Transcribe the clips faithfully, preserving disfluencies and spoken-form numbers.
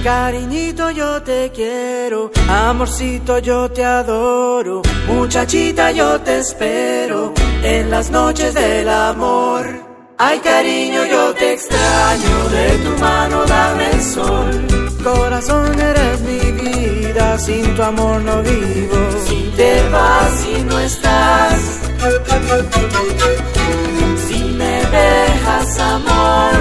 Cariñito, yo te quiero, amorcito, yo te adoro, muchachita, yo te espero en las noches del amor. Ay, cariño, yo te extraño, de tu mano dame el sol. Corazón, eres mi vida, sin tu amor no vivo. Si te vas y no estás, si me dejas, amor,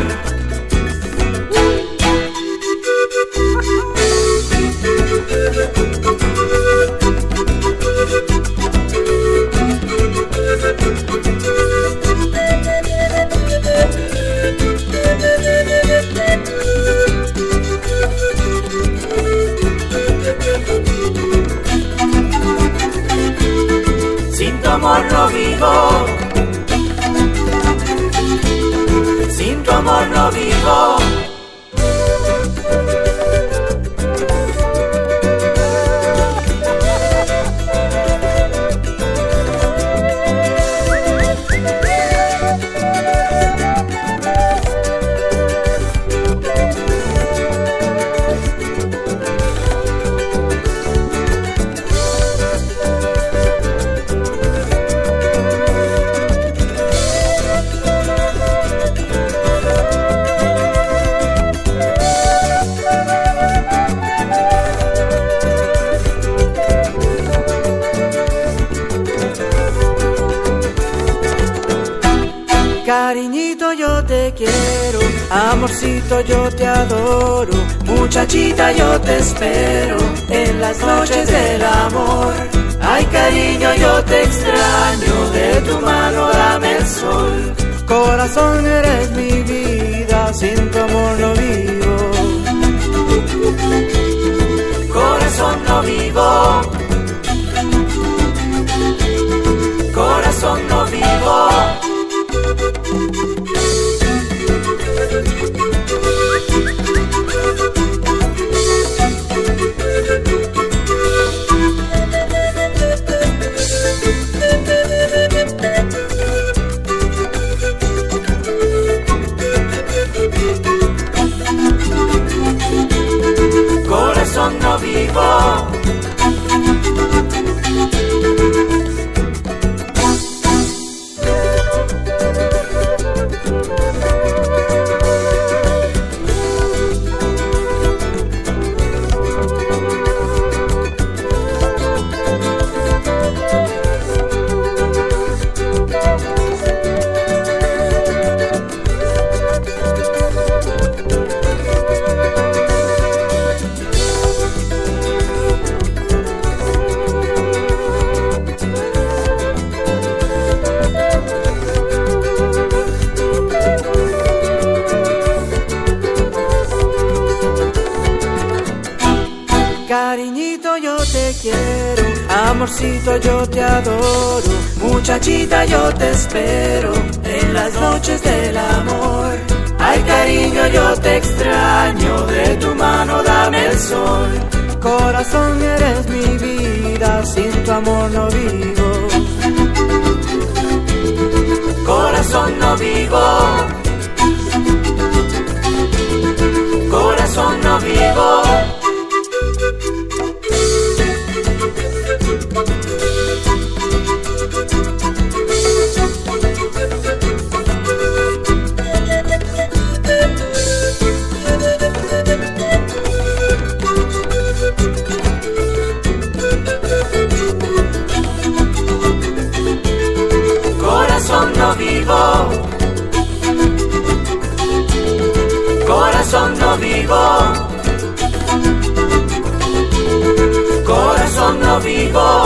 sin tu amor no vivo, sin tu amor no vivo. Cariñito, yo te quiero, amorcito, yo te adoro, muchachita, yo te espero en las noches del amor. Ay, cariño, yo te extraño, de tu mano dame el sol. Corazón, eres mi vida, sin tu amor no vivo. Corazón, no vivo. Corazón, no vivo. Corazón, no vivo. Cariñito, yo te quiero, amorcito, yo te adoro, muchachita, yo te espero en las noches del amor. Ay, cariño, yo te extraño, de tu mano dame el sol. Corazón, eres mi vida, sin tu amor no vivo. Corazón, no vivo. Corazón, no vivo. Corazón, no vivo. Corazón, no vivo. Corazón, no vivo.